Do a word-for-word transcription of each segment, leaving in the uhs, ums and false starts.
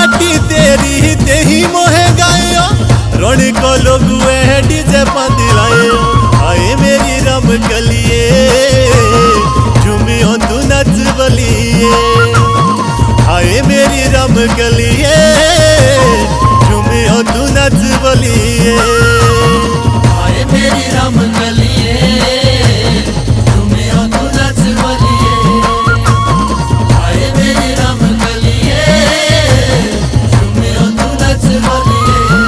माटी तेरी ते ही मोहे गायो रण को लोग डीजे पंदिलायो आए मेरी रम कलिए झूमियो तू नच बलिए आए मेरी रम कलिए झूमियो तू नच बलिए आए मेरी रम कलिए झूमियो तू नच बलिए आए मेरी रम कलिए झूमियो तू नच बलिए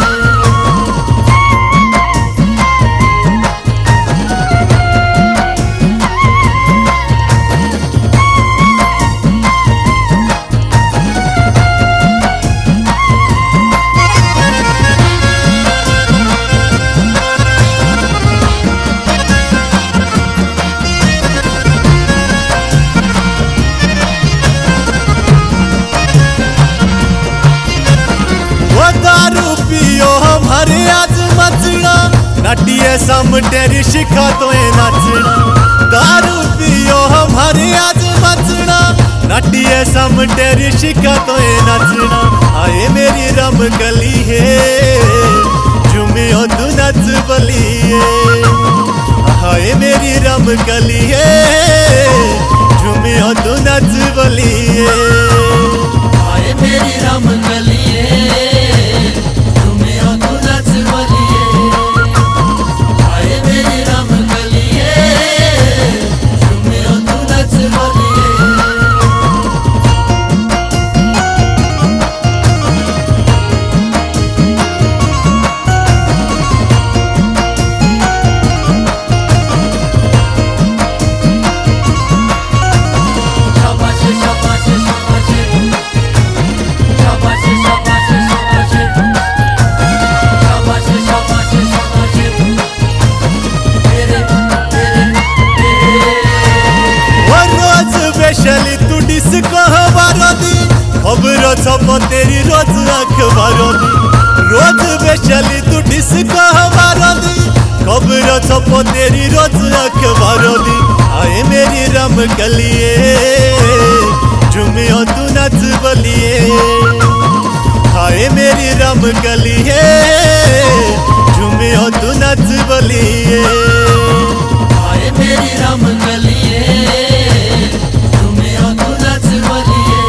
दारू पियो हमारे आज मचना नटिए समटेरी शिखा तो नचना दारू पियो हमारे आज मचना नटिए समटेरी शिखा तो नचना आए मेरी रम गली है झूमियो तू नच बलिए आए मेरी रम गली है झूमियो तू नच बलिए आए मेरी रम कलिए झूमियो तू नच बलिए आए मेरी रम कलिए झूमियो तू नच बलिए शाबाश शाबाश शाबाश शाबाश शाबाश शाबाश शाबाश शाबाश शाबाश तेरे तेरे तेरे वो रोज बेशली तू डिस्को हमारो दी खबर छप तेरी रोज अखबारो दी रोज बेशली तू डिस्को हमारो दी खबर छप तेरी रोज अखबारो दी आए मेरी रम कलिए झूमियो तू नच बलिए आए मेरी रम कलिए झूमियो तू नच बलिए आए मेरी रम कलिए झूमियो तू नच बलिए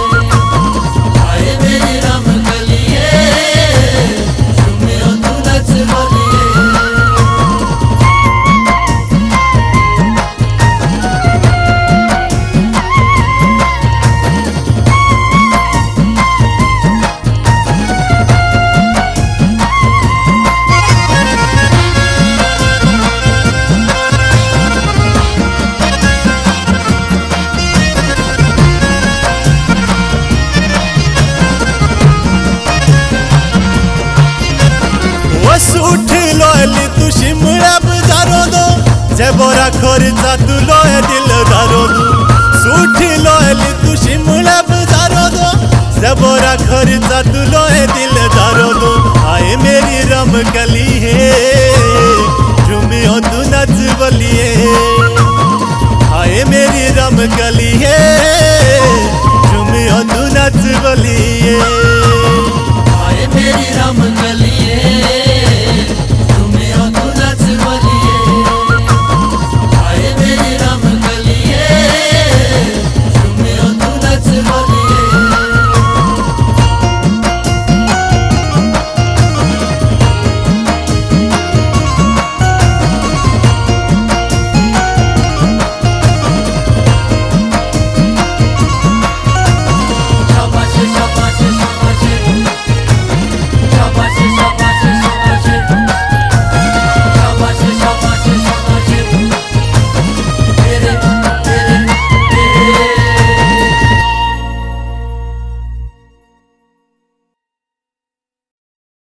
आए मेरी रम कलिए झूमियो तू नच बलिए सूठ लोली तू शिमला बजारो दो जे बोरा खर्चा तू लोए दिल दारो दो सूठ लोली तू शिमला बजारो दो जे बोरा खर्चा तू लोए दिल दारो दो आए मेरी रम कली